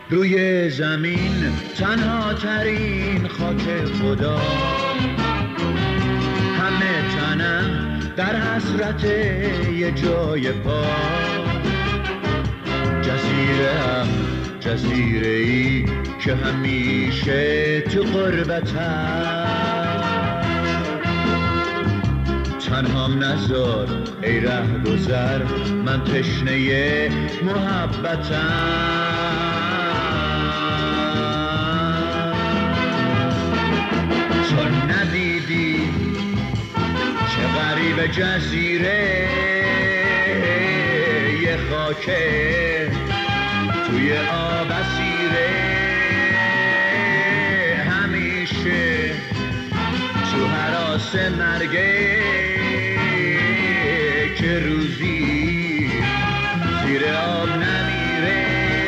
روی زمین تنها ترین خاک خدا، همه تنم در حسرت یه جای پا. جزیره ای که همیشه تو غربتم، تنهام نذار ای ره گذر، من تشنه محبتم. تو ندیدی چه غریب جزیره یه خاکه توی آب اسیره، همیشه تو هراس مرگه که روزی زیر آب نمیره.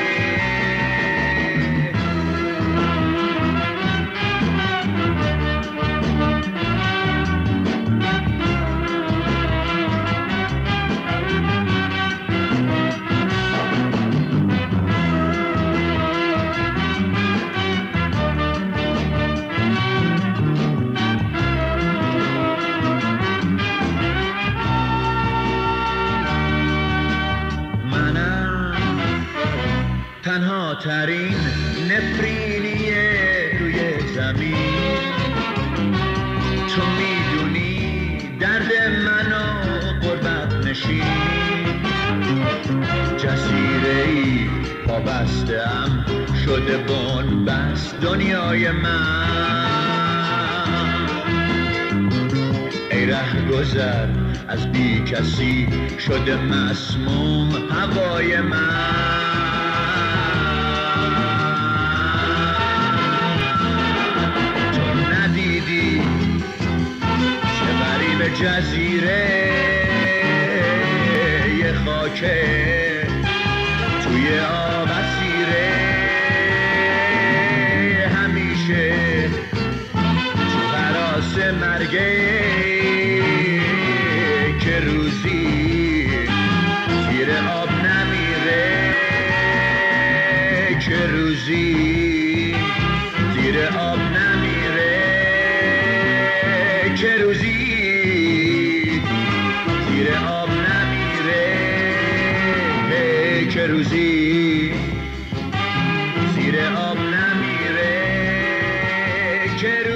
تنها ترین نفرینیه روی زمین، تو میدونی درد منو غربت نشین. جزیره‌ای پابسته‌ام شده بن‌بست دنیای من. ای ره گذر از بی کسی شده مسموم هوای من. جزیره یه خاکه توی آب اسیره، همیشه تو هراس مرگه که روزی زیر آب نمیره، که روزی زیر آب نمیره، که روزی زیر آب نمیره، که روزی زیر آب نمیره، که